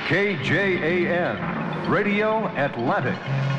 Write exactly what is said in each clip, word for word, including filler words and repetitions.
K J A N, Radio Atlantic.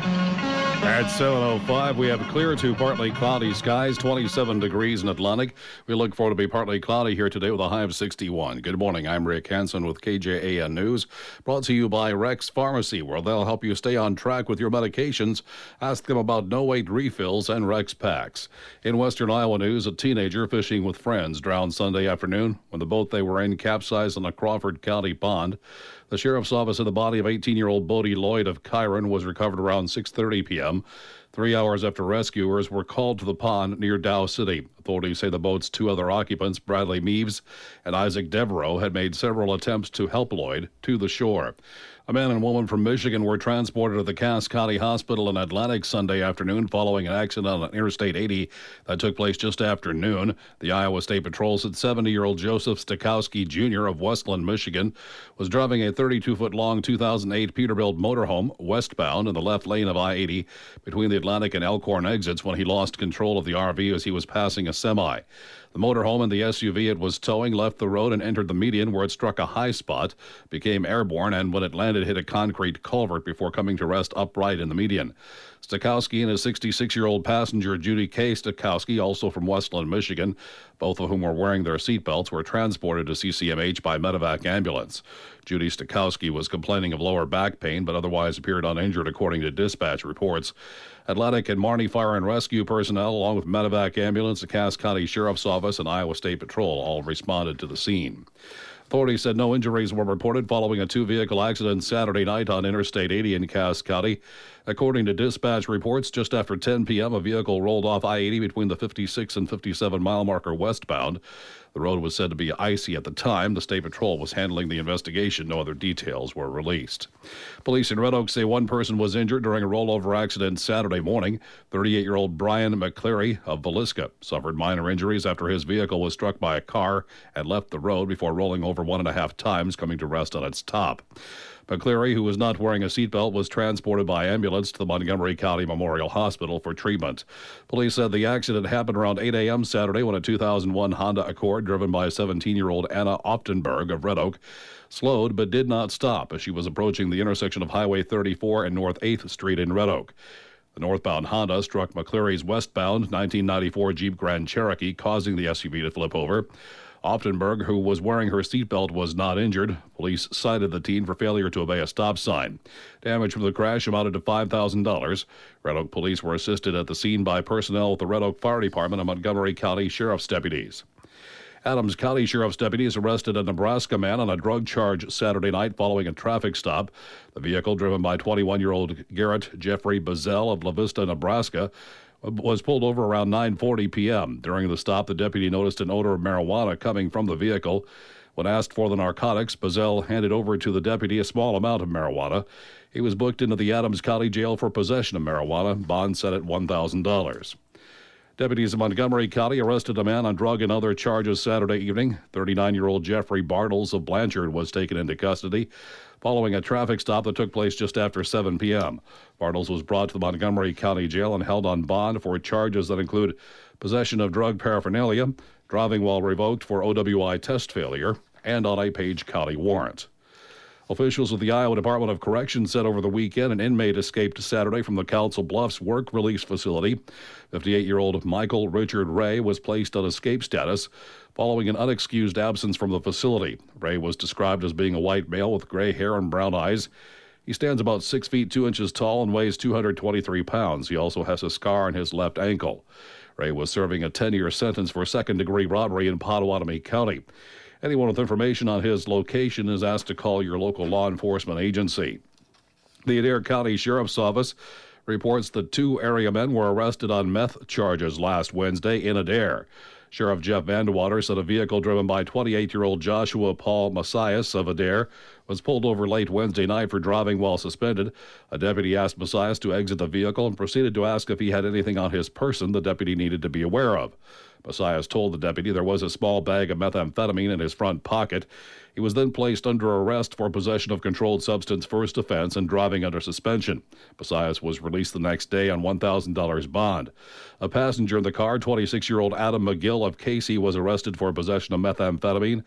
At seven oh five, we have clear to partly cloudy skies, twenty-seven degrees in Atlantic. We look forward to be partly cloudy here today with a high of sixty-one. Good morning. I'm Rick Hansen with K J A N News, brought to you by Rex Pharmacy, where they'll help you stay on track with your medications. Ask them about no-wait refills and Rex packs. In western Iowa news, a teenager fishing with friends drowned Sunday afternoon when the boat they were in capsized on a Crawford County pond. The sheriff's office said the body of eighteen-year-old Bodie Lloyd of Chiron was recovered around six thirty p.m., three hours after rescuers were called to the pond near Dow City. Authorities say the boat's two other occupants, Bradley Meaves and Isaac Devereaux, had made several attempts to help Lloyd to the shore. A man and woman from Michigan were transported to the Cass County Hospital in Atlantic Sunday afternoon following an accident on Interstate eighty that took place just after noon. The Iowa State Patrol said seventy-year-old Joseph Stakowski, Junior of Westland, Michigan, was driving a thirty-two-foot-long two thousand eight Peterbilt motorhome westbound in the left lane of I eighty between the Atlantic and Elkhorn exits when he lost control of the R V as he was passing a semi. The motorhome and the S U V it was towing left the road and entered the median, where it struck a high spot, became airborne, and when it landed, hit a concrete culvert before coming to rest upright in the median. Stakowski and his sixty-six-year-old passenger, Judy K. Stakowski, also from Westland, Michigan, both of whom were wearing their seatbelts, were transported to C C M H by medevac ambulance. Judy Stakowski was complaining of lower back pain, but otherwise appeared uninjured, according to dispatch reports. Atlantic and Marnie Fire and Rescue personnel, along with medevac ambulance, the Cass County Sheriff's Office, and Iowa State Patrol, all responded to the scene. Authorities said no injuries were reported following a two-vehicle accident Saturday night on Interstate eighty in Cass County. According to dispatch reports, just after ten p.m., a vehicle rolled off I eighty between the fifty-six and fifty-seven mile marker westbound. The road was said to be icy at the time. The State Patrol was handling the investigation. No other details were released. Police in Red Oak say one person was injured during a rollover accident Saturday morning. thirty-eight-year-old Brian McCleary of Villisca suffered minor injuries after his vehicle was struck by a car and left the road before rolling over one and a half times, coming to rest on its top. McCleary, who was not wearing a seatbelt, was transported by ambulance to the Montgomery County Memorial Hospital for treatment. Police said the accident happened around eight a.m. Saturday when a two thousand one Honda Accord driven by seventeen-year-old Anna Oftenberg of Red Oak slowed but did not stop as she was approaching the intersection of Highway thirty-four and North eighth Street in Red Oak. The northbound Honda struck McCleary's westbound nineteen ninety-four Jeep Grand Cherokee, causing the S U V to flip over. Oftenberg, who was wearing her seatbelt, was not injured. Police cited the teen for failure to obey a stop sign. Damage from the crash amounted to five thousand dollars. Red Oak police were assisted at the scene by personnel with the Red Oak Fire Department and Montgomery County Sheriff's deputies. Adams County Sheriff's deputies arrested a Nebraska man on a drug charge Saturday night following a traffic stop. The vehicle, driven by twenty-one-year-old Garrett Jeffrey Bazell of La Vista, Nebraska, was pulled over around nine forty p.m. During the stop, the deputy noticed an odor of marijuana coming from the vehicle. When asked for the narcotics, Bazell handed over to the deputy a small amount of marijuana. He was booked into the Adams County Jail for possession of marijuana, bond set at one thousand dollars. Deputies in Montgomery County arrested a man on drug and other charges Saturday evening. thirty-nine-year-old Jeffrey Bartles of Blanchard was taken into custody following a traffic stop that took place just after seven p.m. Bartles was brought to the Montgomery County Jail and held on bond for charges that include possession of drug paraphernalia, driving while revoked for O W I test failure, and on a Page County warrant. Officials with the Iowa Department of Corrections said over the weekend an inmate escaped Saturday from the Council Bluffs work release facility. fifty-eight-year-old Michael Richard Ray was placed on escape status following an unexcused absence from the facility. Ray was described as being a white male with gray hair and brown eyes. He stands about six feet two inches tall and weighs two hundred twenty-three pounds. He also has a scar on his left ankle. Ray was serving a ten-year sentence for second-degree robbery in Pottawatomie County. Anyone with information on his location is asked to call your local law enforcement agency. The Adair County Sheriff's Office reports that two area men were arrested on meth charges last Wednesday in Adair. Sheriff Jeff Vandewater said a vehicle driven by twenty-eight-year-old Joshua Paul Messias of Adair was pulled over late Wednesday night for driving while suspended. A deputy asked Messias to exit the vehicle and proceeded to ask if he had anything on his person the deputy needed to be aware of. Messias told the deputy there was a small bag of methamphetamine in his front pocket. He was then placed under arrest for possession of controlled substance first offense and driving under suspension. Messias was released the next day on one thousand dollars bond. A passenger in the car, twenty-six-year-old Adam McGill of Casey, was arrested for possession of methamphetamine.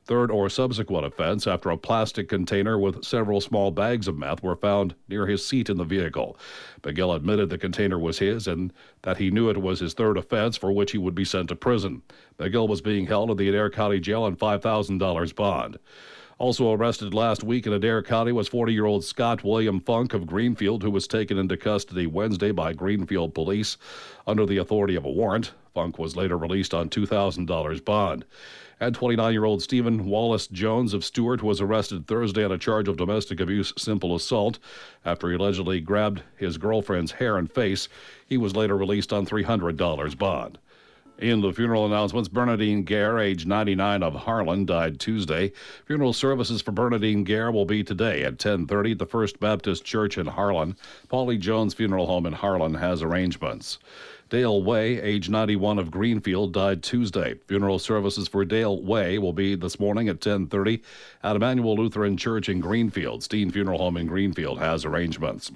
third or subsequent offense after a plastic container with several small bags of meth were found near his seat in the vehicle. McGill admitted the container was his and that he knew it was his third offense for which he would be sent to prison. McGill was being held in the Adair County Jail on five thousand dollars bond. Also arrested last week in Adair County was forty-year-old Scott William Funk of Greenfield, who was taken into custody Wednesday by Greenfield police under the authority of a warrant. Funk was later released on two thousand dollars bond. And twenty-nine-year-old Stephen Wallace Jones of Stewart was arrested Thursday on a charge of domestic abuse simple assault after he allegedly grabbed his girlfriend's hair and face. He was later released on three hundred dollars bond. In the funeral announcements, Bernadine Gare, age ninety-nine, of Harlan, died Tuesday. Funeral services for Bernadine Gare will be today at ten thirty at the First Baptist Church in Harlan. Paulie Jones Funeral Home in Harlan has arrangements. Dale Way, age ninety-one, of Greenfield, died Tuesday. Funeral services for Dale Way will be this morning at ten thirty at Emmanuel Lutheran Church in Greenfield. Steen Funeral Home in Greenfield has arrangements.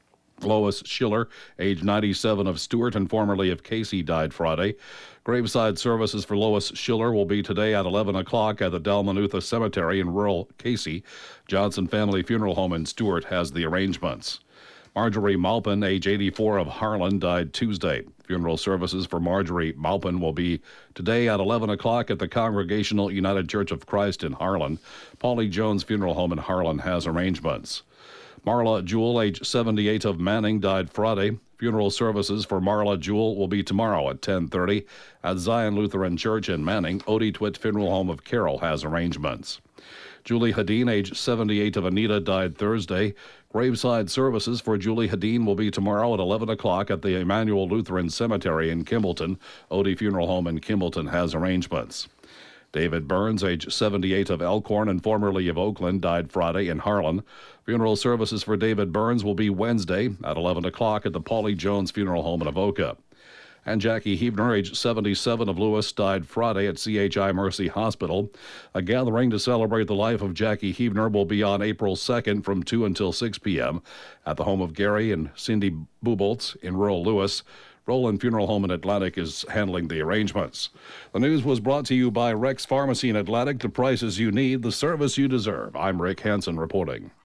Lois Schiller, age ninety-seven, of Stewart and formerly of Casey, died Friday. Graveside services for Lois Schiller will be today at eleven o'clock at the Dalmanutha Cemetery in rural Casey. Johnson Family Funeral Home in Stewart has the arrangements. Marjorie Maupin, age eighty-four, of Harlan, died Tuesday. Funeral services for Marjorie Maupin will be today at eleven o'clock at the Congregational United Church of Christ in Harlan. Paulie Jones Funeral Home in Harlan has arrangements. Marla Jewell, age seventy-eight, of Manning, died Friday. Funeral services for Marla Jewell will be tomorrow at ten thirty at Zion Lutheran Church in Manning. Odie Twitt Funeral Home of Carroll has arrangements. Julie Hadeen, age seventy-eight, of Anita, died Thursday. Graveside services for Julie Hadeen will be tomorrow at eleven o'clock at the Emmanuel Lutheran Cemetery in Kimballton. Odie Funeral Home in Kimballton has arrangements. David Burns, age seventy-eight, of Elkhorn and formerly of Oakland, died Friday in Harlan. Funeral services for David Burns will be Wednesday at eleven o'clock at the Paulie Jones Funeral Home in Avoca. And Jackie Hebner, age seventy-seven, of Lewis, died Friday at C H I Mercy Hospital. A gathering to celebrate the life of Jackie Hebner will be on April second from two until six p.m. at the home of Gary and Cindy Buboltz in rural Lewis. Roland Funeral Home in Atlantic is handling the arrangements. The news was brought to you by Rex Pharmacy in Atlantic. The prices you need, the service you deserve. I'm Rick Hansen reporting.